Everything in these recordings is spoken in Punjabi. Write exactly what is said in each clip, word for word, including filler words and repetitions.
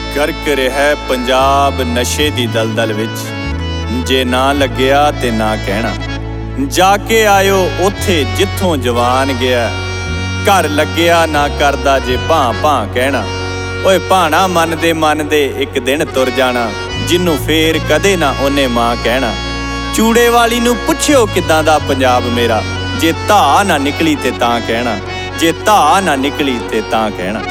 ਗਰਕ ਰਿਹਾ ਪੰਜਾਬ ਨਸ਼ੇ ਦੀ ਦਲਦਲ ਵਿੱਚ, ਜੇ ਨਾ ਲੱਗਿਆ ਤੇ ਨਾ ਕਹਿਣਾ। ਜਾ ਕੇ ਆਇਓ ਉੱਥੇ ਜਿੱਥੋਂ ਜਵਾਨ ਗਿਆ, ਘਰ ਲੱਗਿਆ ਨਾ ਕਰਦਾ ਜੇ ਭਾਂ ਭਾਂ ਕਹਿਣਾ। ਓਏ ਭਾਣਾ ਮੰਨਦੇ ਮੰਨਦੇ ਇੱਕ ਦਿਨ ਤੁਰ ਜਾਣਾ, ਜਿਹਨੂੰ ਫੇਰ ਕਦੇ ਨਾ ਉਹਨੇ ਮਾਂ ਕਹਿਣਾ। ਚੂੜੇ ਵਾਲੀ ਨੂੰ ਪੁੱਛਿਓ ਕਿੱਦਾਂ ਦਾ ਪੰਜਾਬ ਮੇਰਾ, ਜੇ ਧਾ ਨਾ ਨਿਕਲੀ ਤੇ ਤਾਂ ਕਹਿਣਾ, ਜੇ ਧਾ ਨਾ ਨਿਕਲੀ ਤੇ ਤਾਂ ਕਹਿਣਾ।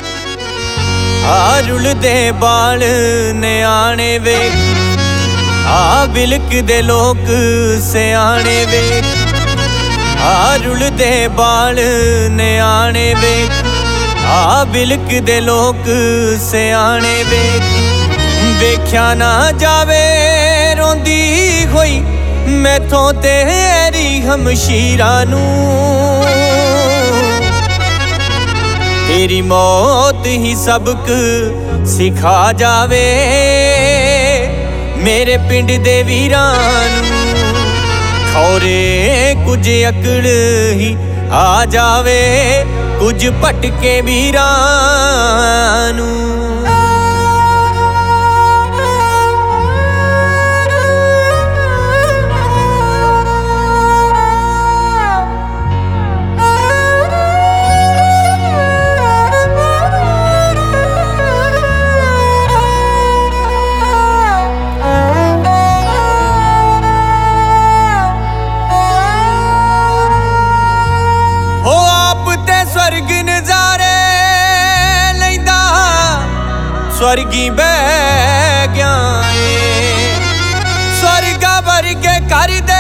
ਆ ਰੁਲਦੇ ਬਾਲ ਨਿਆਣੇ ਵੇਖ, ਆ ਬਿਲਕਦੇ ਲੋਕ ਸਿਆਣੇ ਵੇਖ। ਆ ਰੁਲਦੇ ਬਾਲ ਨਿਆਣੇ ਵੇਖ, ਆ ਬਿਲਕਦੇ ਲੋਕ ਸਿਆਣੇ ਵੇਖ। ਵੇਖਿਆ ਨਾ ਜਾਵੇ ਰੋਂਦੀ ਹੋਈ ਮੈਥੋਂ ਤੇਰੀ ਹਮਸ਼ੀਰਾਂ ਨੂੰ। ਤੇਰੀ ਮੌਤ ਹੀ ਸਬਕ ਸਿਖਾ ਜਾਵੇ ਮੇਰੇ ਪਿੰਡ ਦੇ ਵੀਰਾਂ ਨੂੰ। ਖੌਰੇ ਕੁਝ ਅਕਲ ਹੀ ਆ ਜਾਵੇ ਕੁਝ ਭਟਕੇ ਵੀਰਾਂ ਨੂੰ। ਸਵਰਗ ਨਜ਼ਾਰੇ ਲੈਂਦਾ ਸਵਰਗੀ ਬਹਿ ਗਿਆ ਏ। ਸਵਰਗਾ ਵਰਗੇ ਕਰਦੇ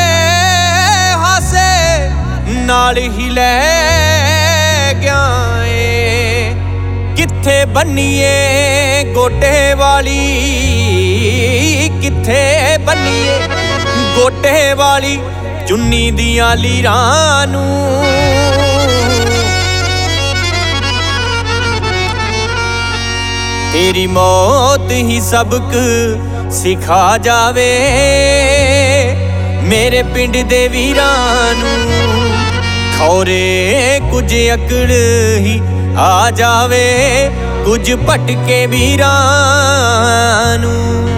ਹਾਸੇ ਨਾਲ ਹੀ ਲੈ ਗਿਆ ਏ। ਕਿੱਥੇ ਬੰਨੀਏ ਗੋਟੇ ਵਾਲੀ, ਕਿੱਥੇ ਬੰਨੀਏ ਗੋਟੇ ਵਾਲੀ ਚੁੰਨੀ ਦੀਆਂ ਲੀਰਾਂ ਨੂੰ। ਤੇਰੀ ਮੌਤ ਹੀ ਸਬਕ ਸਿਖਾ ਜਾਵੇ ਮੇਰੇ ਪਿੰਡ ਦੇ ਵੀਰਾਂ ਨੂੰ। ਖੌਰੇ ਕੁਝ ਅਕਲ ਹੀ ਆ ਜਾਵੇ ਕੁਝ ਭਟਕੇ ਵੀਰਾਂ ਨੂੰ।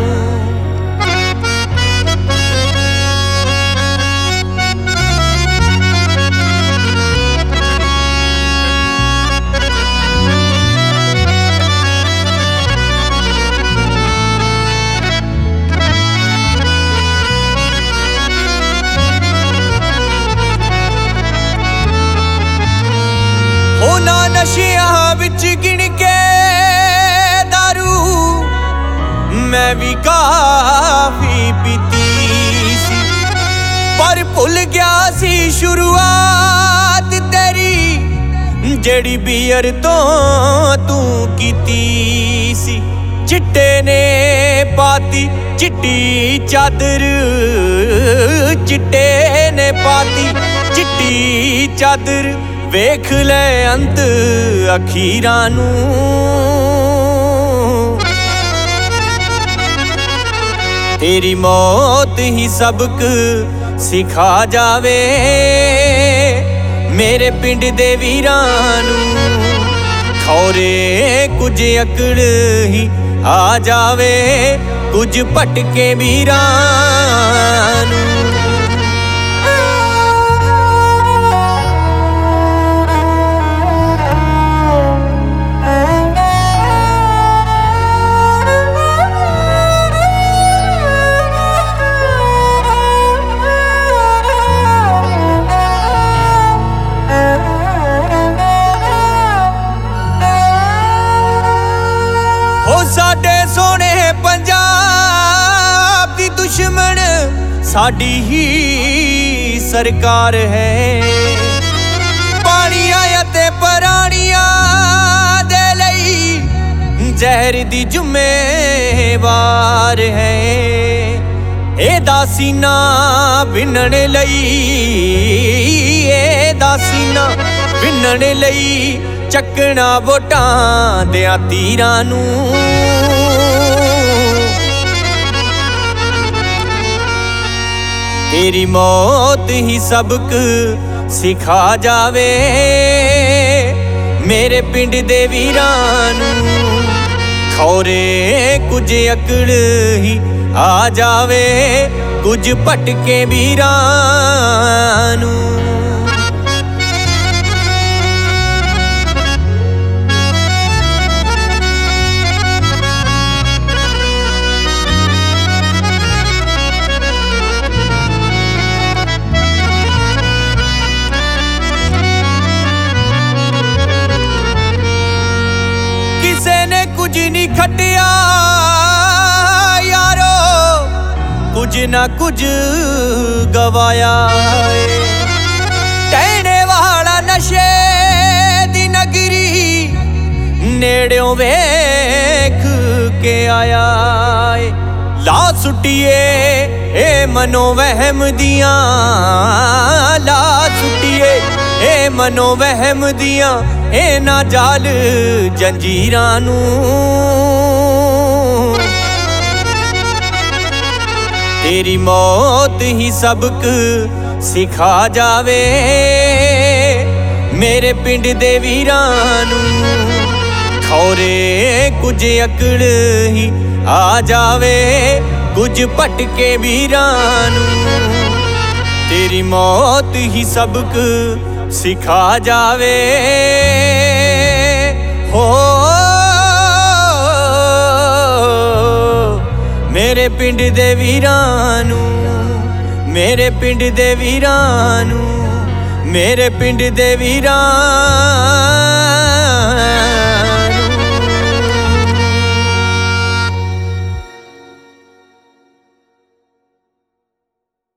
ਉਹਨਾਂ ਨਸ਼ਿਆਂ ਵਿੱਚ ਗਿਣ ਕੇ ਦਾਰੂ ਮੈਂ ਵੀ ਕਾਫੀ ਪੀਤੀ ਸੀ, ਪਰ ਭੁੱਲ ਗਿਆ ਸੀ ਸ਼ੁਰੂਆਤ ਤੇਰੀ ਜਿਹੜੀ ਬੀਅਰ ਤੋਂ ਤੂੰ ਕੀਤੀ ਸੀ। ਚਿੱਟੇ ਨੇ ਪਾਤੀ ਚਿੱਟੀ ਚਾਦਰ, ਚਿੱਟੇ ਨੇ ਪਾਤੀ ਚਿੱਟੀ ਚਾਦਰ। ਵੇਖ ਲੈ ਅੰਤ ਅਖੀਰਾਂ ਨੂੰ। ਤੇਰੀ ਮੌਤ ਹੀ ਸਬਕ ਸਿਖਾ ਜਾਵੇ ਮੇਰੇ ਪਿੰਡ ਦੇ ਵੀਰਾਂ ਨੂੰ। ਖੌਰੇ ਕੁਝ ਅਕਲ ਹੀ ਆ ਜਾਵੇ ਕੁਝ ਭਟਕੇ ਵੀਰਾਂ ਨੂੰ। ਸਾਡੇ ਸੋਹਣੇ ਪੰਜਾਬ ਦੀ ਦੁਸ਼ਮਣ ਸਾਡੀ ਹੀ ਸਰਕਾਰ ਹੈ। ਪਾਣੀਆਂ ਅਤੇ ਪ੍ਰਾਣੀਆਂ ਦੇ ਲਈ ਜ਼ਹਿਰ ਦੀ ਜ਼ਿੰਮੇਵਾਰ ਹੈ। ਇਹਦਾ ਸੀਨਾ ਵਿੰਨਣ ਲਈ, ਇਹਦਾ ਸੀਨਾ ਵਿੰਨਣ ਲਈ ਚੱਕਣਾ ਵੋਟਾਂ ਦਿਆਂ ਤੀਰਾਂ ਨੂੰ। ਤੇਰੀ ਮੌਤ ਹੀ ਸਬਕ ਸਿਖਾ ਜਾਵੇ ਮੇਰੇ ਪਿੰਡ ਦੇ ਵੀਰਾਂ ਨੂੰ। ਖੌਰੇ ਕੁਝ ਅਕਲ ਹੀ ਆ ਜਾਵੇ ਕੁਝ ਭਟਕੇ ਵੀਰਾਂ ਨੂੰ। ਕਿਸੇ ਨੇ ਕੁਝ ਨਹੀਂ ਖੱਟਿਆ ਯਾਰੋ, ਕੁਝ ਨਾ ਕੁਝ ਗਵਾਇਆ ਏ। ਟਹਿਣੇ ਵਾਲਾ ਨਸ਼ੇ ਦੀ ਨਗਰੀ ਨੇੜਿਓਂ ਵੇਖ ਕੇ ਆਇਆ ਏ। ਲਾ ਸੁੱਟੀਏ ਇਹ ਮਨੋ ਵਹਿਮ ਦੀਆਂ, ਲਾ ਸੁੱਟੀਏ ਇਹ ਮਨੋ ਵਹਿਮ ਦੀਆਂ ਇਹਨਾਂ ਜਾਲ ਜੰਜੀਰਾਂ ਨੂੰ। ਤੇਰੀ ਮੌਤ ਹੀ ਸਬਕ ਸਿਖਾ ਜਾਵੇ ਮੇਰੇ ਪਿੰਡ ਦੇ ਵੀਰਾਂ ਨੂੰ। ਖੌਰੇ ਕੁਝ ਅਕਲ ਹੀ ਆ ਜਾਵੇ ਕੁਝ ਭਟਕੇ ਵੀਰਾਂ ਨੂੰ। ਤੇਰੀ ਮੌਤ ਹੀ ਸਬਕ ਸਿਖਾ ਜਾਵੇ ਹੋ ਮੇਰੇ ਪਿੰਡ ਦੇ ਵੀਰਾਂ ਨੂੰ, ਮੇਰੇ ਪਿੰਡ ਦੇ ਵੀਰਾਂ ਨੂੰ, ਮੇਰੇ ਪਿੰਡ ਦੇ ਵੀਰਾਂ